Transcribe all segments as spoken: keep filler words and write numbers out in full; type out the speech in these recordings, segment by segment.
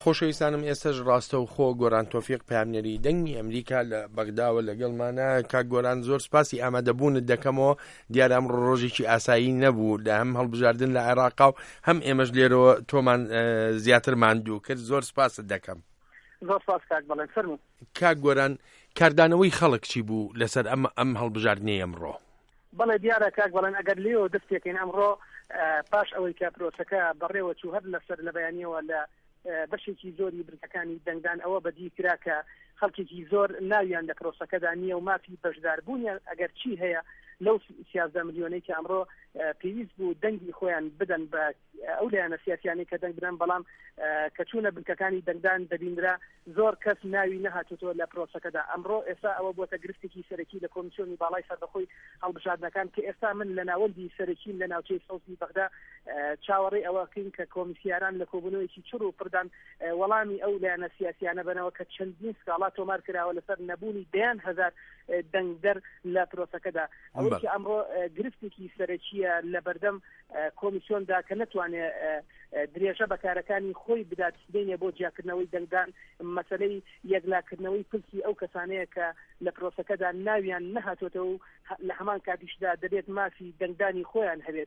خۆشەویستانم ئێستش ڕاستە و خۆ گۆران تۆفیق پامنێری دەنگی ئەمریکا لە بەغداوە لەگەڵمانە. کاک گۆران زۆر سپاسی ئامادەبوونت دەکەمەوە. دیارە ئەمڕۆ ڕۆژێکی ئاسایی نەبوو لە هەم هەڵبژاردن لە عێراقا و هەم ئێمەش لێرەوە تۆمان زیاتر ماندوو کرد. زۆر سپاست دەکەم. زۆر سپاس کاک بەڵێن فەرموو. کاک گۆران کاردانەوەی خەڵک چی بوو لەسەر ئەم ئەم هەڵبژاردنەی ئەمڕۆ؟ بەڵێ دیارە کاک بەڵێن ئەگەر لێەوە دەستێکین ئەمڕۆ پاش ئەوەی کە پرۆسەکە بەڕێوە چوو هەر لەسەر لە بەیانیەوە لە بەشێکی زۆری برکەکانی دەنگدان ئەوە بەدی کرا کە خەڵکێکی زۆر ناویان لە پرۆسەکەدا نییە و مافی بەشداربوونیان ئەگەر چی هەیە لەو سیازدە ملیۆنەی کە ئەمڕۆ پێویست بوو دەنگی خۆیان بدەن بە ئەو لایەنە سیاسیانی کە دەنگ بدەن، بەڵام کە چوونە بنکەکانی دەنگدان دەبینرا زۆر کەس ناوی نەهاتوتەوە لە پرۆسەکەدا. ئەمڕۆ ئێستا ئەوە بووەتە گرفتێکی سەرەکی لە کۆمیسیۆنی باڵای سەربەخۆی هەڵبژاردنەکان کە ئێستا من لە ناوەندی سەرەکیم لە ناوچەی سەوزی بەغدا چاوەڕێی ئەوەکەین کە کۆمیسیاران لە کۆبوونەوەیکی چڕ و پردان وەڵامی ئەو لایەنە سیاسیانە بنەوە کە چەندین سکاڵا تۆمار کراوە لەسەر نەبوونی دەیان هەزار دەنگدەر لە پرۆسەکەدا. ئەوەی کە ئەمڕۆ گرفتێکی سەرەکیە لە بەردەم کۆمیسیۆندا کە نەتوانێت درێژە بەکارەکانی خۆی بدات سبینێ بۆ جیاکردنەوەی دەنگدان مەسەلەی یەکلاکردنەوەی پلسی ئەو کەسانەیە کە لە پرۆسەکەدا ناویان نەهاتوێتەوە و لە هەمان کاتیشدا دەبێت مافی دەنگدانی خۆیان هەبێت.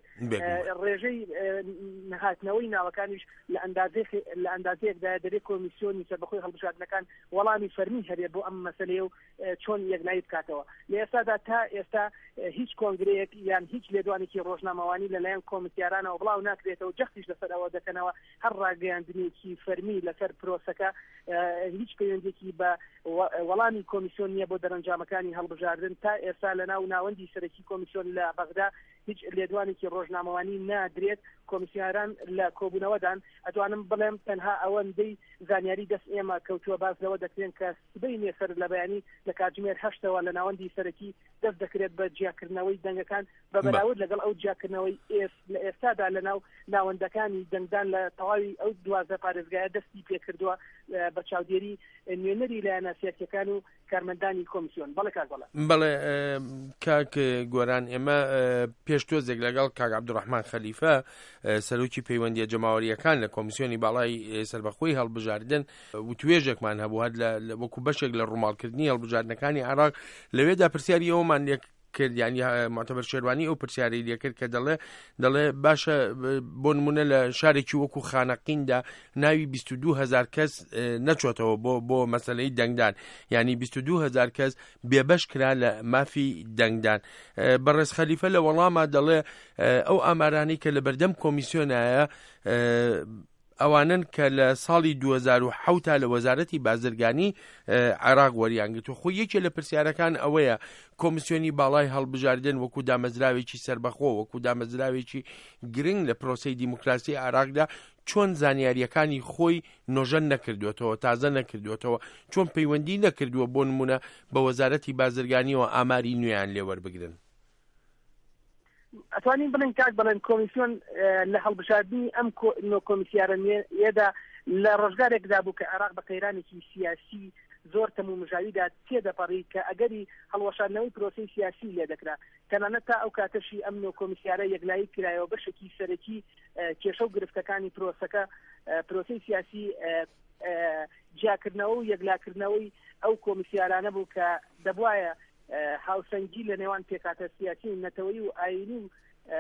ڕێژەی نەهاتنەوەی ناوەکانیش لە لە ئەندازەیەکدا دەبێت کۆمیسیۆنی سەربەخۆی هەڵبژاردنەکان وەڵامی فەرمی هەبێت بۆ ئەم مەسەلەیە و چۆن یەکلایی بکاتەوە. لە ئێستادا تا ئێستا هیچ کۆنگرەیەک یان هیچ لێدوانێکی ڕۆژنامەوانی لەلایەن کۆمیسیارانەوە بڵاو ناکرێتەوە جەختیش لەسەر ئەوە دەکەنەوە هەر ڕاگەیاندنێکی فەرمی لەسەر پرۆسەکە هیچ پەیوەندێکی بە وەڵامی کۆمیسیۆن نییە بۆ دەرەنجامەکانی هەڵبژاردن. تا ئێستا لە ناو ناوەندی سەرەکی کۆمیسیۆن لە بەغدا هیچ لێدوانێکی ڕۆژنامەوانی نادرێت. کۆمیسیاران لە کۆبوونەوەدان ئەتوانم بڵێم تەنها ئەوەندەی زانیاری دەست ئێمە کەوتووە باز لەوە دەکرێن کە سبەینێ سەر لە بەیانی لە کاتژمێر هەشتەوە لە ناوەندی سەرەکی دەست دەکرێت بە جیاکردنەوەی دەنگەکان بە بەراورد لەگەڵ ئەو جیاکردنەوەی لە ئێستادا لە ناو ناوەندەکانی دەنگدان لە تەواوی ئەو دوازدە پارێزگایە دەستی پێکردووە بە چاودێری نوێنەری لایەنە سیاسیەکان و کارمەندانی کۆمیسیۆن. بەڵێ کاک بەڵێ. بەڵێ کاک گۆران، ئێمە پێشتۆزێک لەگەڵ کاک عەبدوڕەحمان خەلیفە سەرۆکی پەیوەندیە جەماوەریەکان لە کۆمیسیۆنی باڵای سەربەخۆی هەڵبژاردن وتوێژێکمان هەبوو هەر وەکو بەشێک لە ڕووماڵکردنی هەڵبژاردنەکانی عێراق. لەوێدا پرسیاری ئەومان لێ کرد، ینی معتەبەر شێروانی ئەو پرسیاری لێ کرد کە دەڵێ دەڵێ باشە بۆ نمونە لە شارێکی وەکو خانەقیندا ناوی بیست و دوو هەزار کەس نەچۆتەوە بۆ بۆ مەسەلەی دەنگدان، ینی بیست و دوو هەزار کەس بێبەش کرا لە مافی دەنگدان. بەڕێز خەلیفە لە وەڵاما دەڵێ ئەو ئامارانەی کە لە بەردەم کۆمیسیۆنایە ئەوانن کە لە ساڵی دوو هەزار و حەوت لە وەزارەتی بازرگانی عێراق وەریانگرتووە. خۆ یەکێ لە پرسیارەکان ئەوەیە کۆمیسیۆنی باڵای هەڵبژاردن وەکو دامەزراوێکی سەربەخۆ وەکو دامەزراوێکی گرنگ لە پرۆسەی دیموکراسی عێراقدا چۆن زانیاریەکانی خۆی نۆژەن نەکردوێتەوە، تازە نەکردوێتەوە، چۆن پەیوەندی نەکردووە بۆ نمونە بە وەزارەتی بازرگانیەوە ئاماری نوێیان لێوەربگرن. ئەتوانین بڵین کاک بڵێن کۆمیسیۆن لە هەڵبژاردننی ئەم نۆ کۆمیسیارەیەدا لە ڕۆژگارێکدا بوو کە عێراق بە قەیرانێکی سیاسی زۆر تەمومژاویدا تێدەپەڕی کە ئەگەری هەڵوەشاندنەوەی پرۆسەی سیاسی لێ دەکرا. تەنانەت تا ئەو کاتەشی ئەم نۆ کۆمیسیارە یەکلایی کرایەوە بەشێکی سەرەکی کێشە و گرفتەکانی پرۆسەکە پرۆسەی سیاسی جیاکردنەوە و یەکلاکردنەوەی ئەو کۆمیسیارانە بوو کە دەبوایە هاوسەنگی لە نێوان پێکاتە سیاسی نەتەوەی و ئاینی و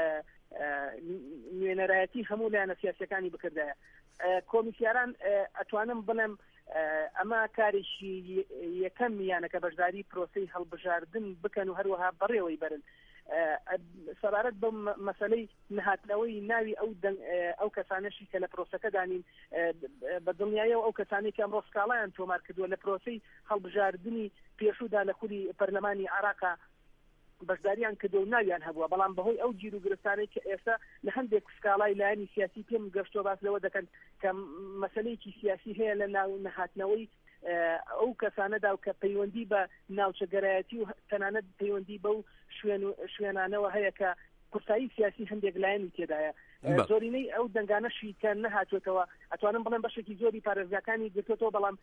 نوێنەرایەتی هەموو لایەنە سیاسیەکانی بکردایە. کۆمیسیاران ئەتوانم بڵێم ئەمە کارێکی یەکەم یانە کە بەشداری پرۆسەی هەڵبژاردن بکەن و هەروەها بەڕێوەی بەرن. سەبارەت بە مەسەلەی نەهاتنەوەی ناوی ئەو ئەو کەسانەشی کە لە پرۆسەکە دانین بە دڵنیایەوە ئەو کەسانی کە ئەمڕۆ سکاڵایان تۆمار کردووە لە پرۆسەی هەڵبژاردننی پێشوودا لە خولی پەرلەمانی عێراقا بەشداریان کردو و ناویان هەبووە، بەڵام بەهۆی ئەو گیر و گرفتانەی کە ئێستا لە هەندێک سکاڵای لایەنی سیاسی پێم گەشتۆ باس لەوە دەکەن کە مەسەلەیەکی سیاسی هەیە لە ناو نەهاتنەوەی ئەو کەسانەدا و کە پەیوەندی بە ناوچەگەرایەتی و تەنانەت پەیوەندی بەو شوێنانەوە هەیە کە قورسایی سیاسی هەندێک لایەنی تێدایە. زۆرینەی ئەو دەنگانەشی کە نەهاتوێتەوە ئەتوانم بڵێم بەشێکی زۆری پارێزگاکانی گرتوێتەوە، بەڵام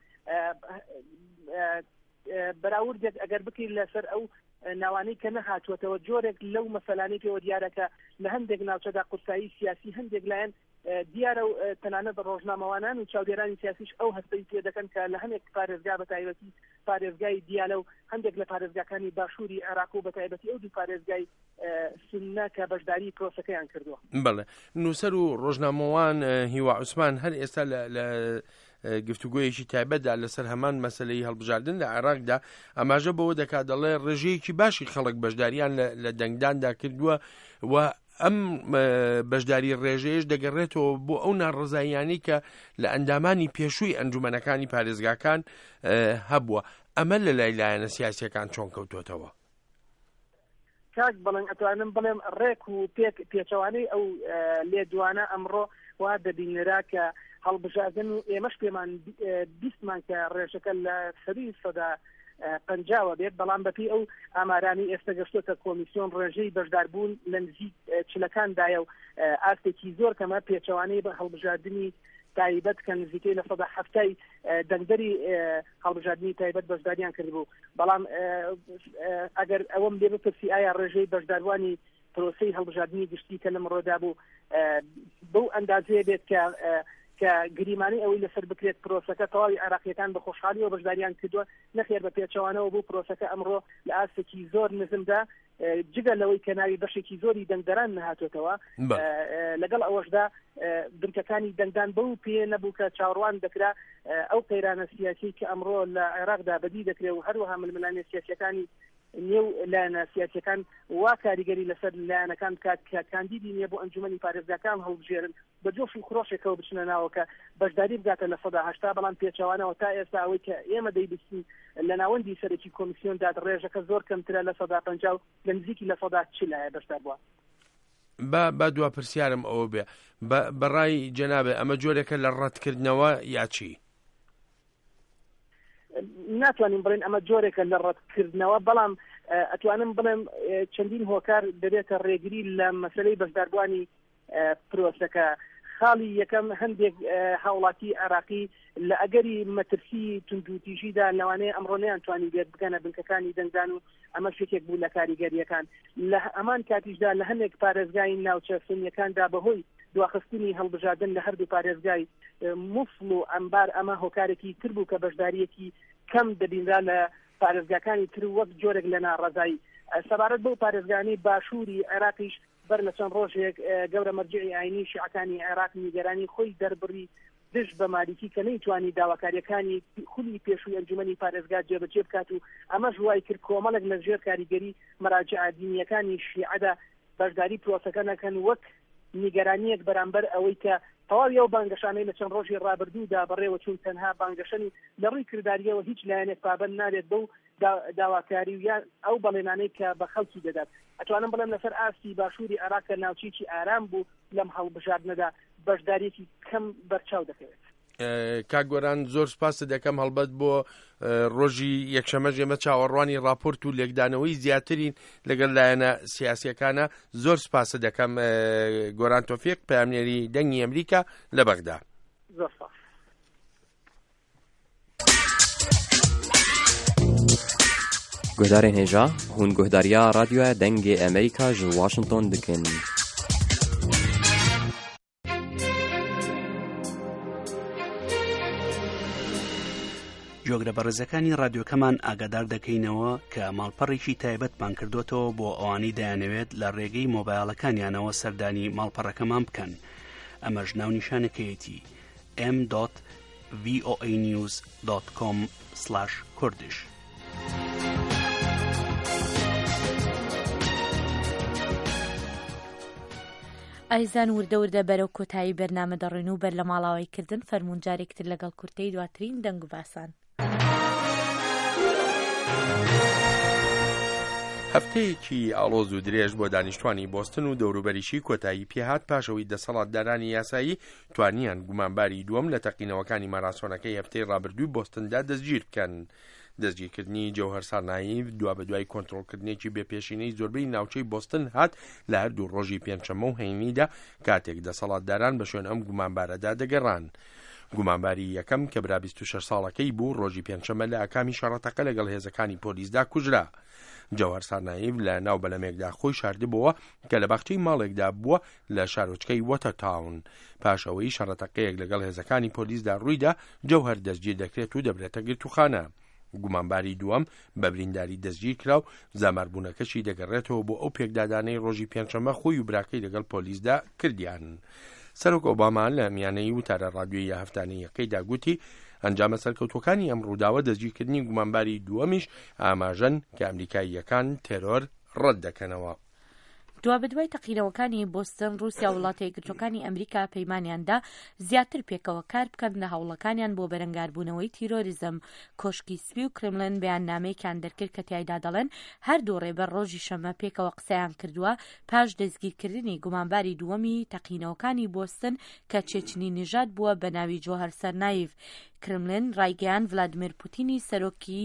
بەراوردێک ئەگەر بکەیت لەسەر ئەو ناوانەی کە نەهاتوێتەوە جۆرێک لەو مەسەلانەی پێوە دیارەکە لە هەندێک ناوچەدا قورسایی سیاسی هەندێک لایەن دیارە و تەنانەت ڕۆژنامەوانان و چاودێرانی سیاسیش ئەو هەستەی پێ دەکەن کە لە هەندێک پارێزگا بە تایبەتی پارێزگای دیالە و هەندێک لە پارێزگاکانی باشووری عێراق و بە تایبەتی ئەو دوو پارێزگای سنە کە بەشداری پرۆسەکەیان کردووە. بەڵێ نووسەر و ڕۆژنامەوان هیوا عوسمان هەر ئێستا لە گفتوگۆیەکی تایبەتدا لەسەر هەمان مەسەلەی هەڵبژاردن لە عێراقدا ئەماژە بەوە دەکات دەڵێ ڕێژەیەکی باشی خەڵک بەشداریان لە دەنگداندا کردووە و ئەم بەشداری ڕێژەیەش دەگەڕێتەوە بۆ ئەو ناڕزاییانی کە لە ئەندامانی پێشووی ئەنجومەنەکانی پارێزگاکان هەبووە. ئەمە لە لای لایەنە سیاسیەکان چۆن کەوتوتەوە؟ کاک بەڵێن ئەتوانم بڵێم ڕێک و پێک پێچەوانەی ئەو لێدوانە ئەمڕۆ وا دەبینرا کە هەڵبژاردن و ئێمەش پێمان بیستمان کە ڕێژەکە لە سەری سەدا پەنجاوە بێت، بەڵام بەپی ئەو ئامارانی ئێستا گەشتۆتە کۆمیسیۆن ڕێژەی بەشداربوون لە نزیک چلەکاندایە و ئاستێکی زۆر کەمە پێچەوانەی بە هەڵبژاردننی تایبەت کە نزیکەی لە سەدا هەفتای دەنگدەری هەڵبژاردننی تایبەت بەشداریان کردبوو. بەڵام ئەگەر ئەوەم لێ بپرسی ئایا ڕێژەی بەشداروانی پرۆسەی هەڵبژاردننی گشتی کە لەم ڕۆدا بوو بەو ئەندازەیە بێت کە کە گریمانی ئەوەی لەسەر بکرێت پرۆسەکە تەواوی عێراقیەکان بە خۆشحالی و بەشداریان کردووە، نەخێر بە پێچەوانەوە بوو پرۆسەکە ئەمڕۆ لە ئاستێکی زۆر نزمدا جگە لەوەی کە ناوی بەشێکی زۆری دەنگدەران نەهاتوێتەوە. لەگەڵ ئەوەشدا بنکەکانی دەنگدان بەو پێ نەبوو کە چاوەڕوان دەکرا ئەو قەیرانە سیاسی کە ئەمڕۆ لە عێراقدا بەدی دەکرێت و هەروەها ململانێ سیاسیەکانی نێو لایەنە سیاسیەکان وا کاریگەری لەسەر لایەنەکان کات کە کاندیدی نییە بۆ ئەنجومەنی پارێزگاکان هەڵبژێرن بە جۆش و خڕۆشێکەوە بچنە ناوەکە بەشداری بگاتە لە سەدا هەشتا. بەڵام پێچەوانەوە تا ئێستا ئەوەی کە ئێمە دەیبستین لە ناوەندی سەرەکی کۆمیسیۆندا ڕێژەکە زۆر کەمترە لە سەدا پەنجا و لە نزیکی لە سەدا چلایە بەشدار بووە. با دوا پرسیارم ئەوە بێ بەڕای جەنابێ ئەمە جۆرێکە لە ڕەتکردنەوە یا چی؟ ناتوانین بڵێن ئەمە جۆرێکە لە ڕەتکردنەوە، بەڵام ئەتوانم بڵێم چەندین هۆکار دەبێتە ڕێگری لە مەسەلەی بەشداربوانی پرۆسەکە. خاڵی یەکەم هەندێک هاوڵاتی عێراقی لە ئەگەری مەترسی توندوتیژیدا لەوانەیە ئەمڕۆ نەیانتوانی بێت بگەنە بنکەکانی دەنگدان و ئەمە شتێک بوو لە کاریگەریەکان. لە ئەمان کاتیشدا لە هەندێک پارێزگای ناوچە سنیەکاندا بەهۆی دواخستنی هەڵبژاردن لە هەردوو پارێزگای موفڵ و ئەمبار ئەمە هۆکارێکی تر بوو کە بەشداریەکی کەم دەبینرا لە پارێزگاکانی تر وەک جۆرێک لە ناڕەزایی. سەبارەت بەو پارێزگانی باشووری عێراقیش بەر لە چەند ڕۆژێک گەورە مەرجعی ئاینی شیعەکانی عێراق نیگەرانی خۆی دەربڕی دژ بە مالیکی کە نەیتوانی داواکاریەکانی خولی پێشووی ئەنجومەنی پارێزگا جێبەجێ بکات و ئەمەش وای کرد کۆمەڵێک لە ژێر کاریگەری مەراجع دینیەکانی شیعەدا بەشداری پرۆسەکە نەکەن وەک نیگەرانیەک بەرامبەر ئەوەی کە تەواوی ئەو بانگەشانەی لە چەند ڕۆژی ڕابردوودا بەڕێوە چوون تەنها بانگەشەنی لە ڕووی کرداریەوە هیچ لایەنێک پابەند نابێت بەو داواکاری و یان ئەو بەڵێنانەی کە بە خەڵکی دەدات. ئەتوانم بڵێم لەسەر ئاستی باشووری عێراق ناوچێکی ئارام بوو لەم هەڵبژاردنەدا بەشدارێکی کەم بەرچاو دەکەوێت. کاگۆران زۆر سپاس دەکەم هەڵبەت بۆ ڕۆژی یەکشەمە ژێمە چاوەڕوانی راپۆرت و لێکدانەوەی زیاترین لەگەڵ لایەنە سیاسیەکانە زۆر سپاس دەکەم گۆران تۆفیق پەیامنێری دەنگی ئەمریکا لە بەغدا. زۆر سپاس. گۆدارên hêja hûn guhdariya radyoya dengê Amerîka ji Washington dikin. جۆگرە بەڕێزەکانی رادیۆکەمان ئاگادار دەکەینەوە کە ماڵپەڕێکی تایبەتمان کردوێتەوە بۆ ئەوانی دەیانەوێت لە ڕێگەی مۆبایلەکانیانەوە سەردانی ماڵپەڕەکەمان بکەن. ئەمەش ناونیشانەکەیەتی ئێم ڤی ئۆ ئێ نیوز دۆت کۆم سلاش کوردش. ئایزان وردە وردە بەرەو کۆتایی بەرنامە دەڕێن و بەر لە ماڵاوایکردن فەرمونجارێکتر لەگەڵ کورتەی دواترین دەنگ و باسان. هەفتەیەکی ئاڵۆز و درێژ بۆ دانیشتوانی بۆستن و دەوروبەریشی کۆتایی پێهات پاشەوەی دەسەڵاتدارانی یاسایی توانیان گومانباری دووەم لە تەقینەوەکانی ماراسۆنەکەی هەفتەی ڕابردووی بۆستندا دەستگیر بکەن. دەستگیرکردنی جەوهەر سارنایی دوا بە دوای کۆنتڕۆڵکردنێکی بێپێشینەی زۆربەی ناوچەی بۆستن هات لە هەردوو ڕۆژی پێنجشەممە و هەینیدا کاتێک دەسەڵاتداران بە شوێن ئەم گومانبارەدا دەگەڕان. گومانباری یەکەم کە برا بیست و شەش ساڵەکەی بوو ڕۆژی پێنجشەممە لە ئاکامی شەڕەتەکە لەگەڵ هێزەکانی پۆلیسدا کوژرا. جەوهەر سارنایف لە ناو بەلەمێکدا خۆی شاردبووە کە لە باخچەی ماڵێکدا بووە لە شارۆچکەی وەتەرتاون. پاش ئەوەی شەڕەتەکەیەک لەگەڵ هێزەکانی پۆلیسدا ڕوویدا جەوهەر دەستگیر دەکرێت و دەبرێتە گرتوخانە. گومانباری دووەم بە برینداری دەستگیر کرا و زاماربوونەکەشی دەگەڕێتەوە بۆ ئەو پێکدادانەی ڕۆژی پێنجشەممە خۆی و براکەی لەگەڵ پۆلیسدا کردیان. سەرۆک ئۆباما لە میانەی وتارە ڕادیۆیی هەفتانەیەکەیدا گوتی ئەنجامە سەرکەوتوەکانی ئەم ڕووداوە دەستگیرکردنی گومانباری دووەمیش ئاماژەن کە ئەمریکاییەکان تێرۆر ڕەت دەکەنەوە. دوا بەدوای تەقینەوەکانی بۆستن رووسیا وڵاتە یەکگرتووەکانی ئەمریکا پەیمانیاندا زیاتر پێکەوە کار بکەن لە هەوڵەکانیان بۆ بەرەنگاربوونەوەی تیرۆریزم. کۆشکی سپی و کرملن بەیاننامەیەکیان دەرکرد کە تیایدا دەڵێن هەردوو ڕێبەر ڕۆژی شەممە پێکەوە قسەیان کردووە پاش دەستگیرکردنی گومانباری دووەمی تەقینەوەکانی بۆستن کە چێچنی نژاد بووە بە ناوی جۆهەر سەرنایف. کرملن ڕایگەیان ڤلادیمیر پوتینی سەرۆکی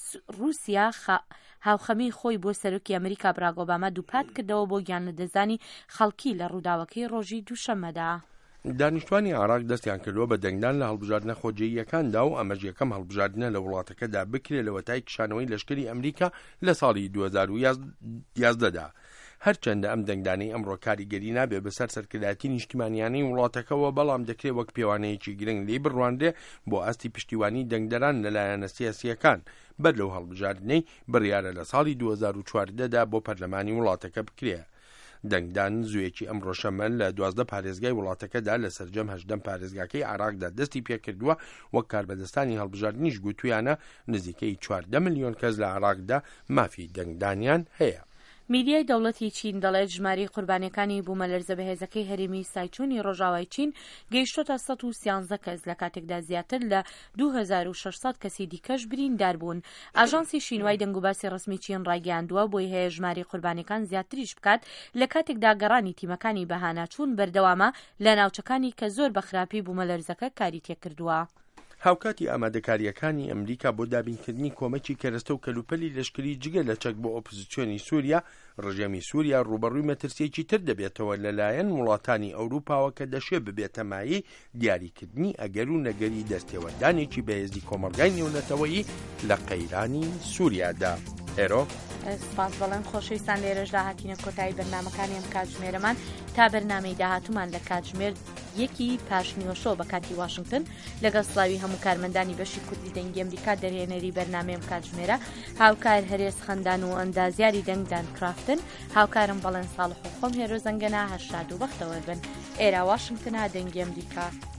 رووسیا هاوخەمی خۆی بۆ سەرۆکی ئەمریکا براک ئۆباما دووپات کردەوە بۆ گیان لەدەزانی خەڵکی لە ڕووداوەکەی ڕۆژی دووشەممەدا. دانیشتوانی عێراق دەستیان کردووە بە دەنگدان لە هەڵبژاردنە خۆجێیەکاندا و ئەمەش یەکەم هەڵبژاردنە لە وڵاتەکەدا بکرێت لە وەتای کشانەوەی لەشکری ئەمریکا لە ساڵی دوو هەزار و یازدەدا. هەرچەندە ئەم دەنگدانەی ئەمڕۆ کاریگەری نابێت بەسەر سەرکردایەتی نیشتیمانیانەی وڵاتەکەەوە، بەڵام دەکرێت وەک پێوانەیەکی گرنگ لێ بڕواندرێ بۆ ئاستی پشتیوانی دەنگدەران لەلایەنە سیاسیەکان بەر لەو هەڵبژاردنەی بڕیارە لە ساڵی دوو هەزار و چواردەدا بۆ پەرلەمانی وڵاتەکە بکرێ. دەنگدان زوویەکی ئەمڕۆ شەمە لە دوازدە پارێزگای وڵاتەکەدا لە سەرجەم هەژدەم پارێزگاکەی عێراقدا دەستی پێکردووە. وەک کاربەدەستانی هەڵبژاردنیش گوتویانە نزیکەی چواردە ملیۆن کەس لە عێراقدا مافی دەنگدانیان هەیە. میدیای دەوڵەتی چین دەڵێت ژماری قوربانیەکانی بوومەلەرزە بەهێزەکەی هەرێمی سایچوونی ڕۆژاوای چین گەیشتۆتە سەد و سیانزە کەس لە کاتێکدا زیاتر لە دوو هەزار و شەشسەد کەسی دیکەش بریندار بوون. ئاژانسی شینوای دەنگوباسی ڕسمی چین ڕایگەیاندووە بۆی هەیە ژماری قوربانیەکان زیاتریش بکات لە کاتێکدا گەڕانی تیمەکانی بەهاناچوون بەردەوامە لە ناوچەکانی کە زۆر بە خراپی بوومەلەرزەکە کاری تێکردووە. هاوکاتی ئامادەکاریەکانی ئەمریکا بۆ دابینکردنی کۆمەکی کەرەستە و کەلوپەلی لەشکری جگە لە چەک بۆ ئۆپۆزیسیۆنی سووریا، ڕژێمی سووریا ڕوبەڕووی مەترسیەکی تر دەبێتەوە لەلایەن وڵاتانی ئەوروپاوە کە دەشێ ببێتە مایەی دیاریکردنی ئەگەر و نەگەری دەستێوەردانێکی بەهێزی کۆمەڵگای نێونەتەوەیی لە قەیرانی سووریادا. ئێرۆ سپاس بەڵێن خۆشەویستان، لێرەشدا هاتینە کۆتایی بەرنامەکانی ئەم کاتژمێرەمان تا بەرنامەی داهاتوومان لە کاتژمێر یەکی پاشنیوەشۆ بە کاتی واشنگتن لەگەڵ سڵاوی هەموو کارمەندانی بەشی کوردی دەنگی ئەمریکا دەرهێنەری بەرنامەی ئەم کاتژمێرە، هاوکار هەرێز خەندان و ئەندازیاری دەنگدان کرافتن، هاوکارم بەڵێن ساڵح و خۆم هێرۆ زەنگەنا هەشاد و بەختەوە بن. ئێرە واشنگتنە دەنگی ئەمریکا.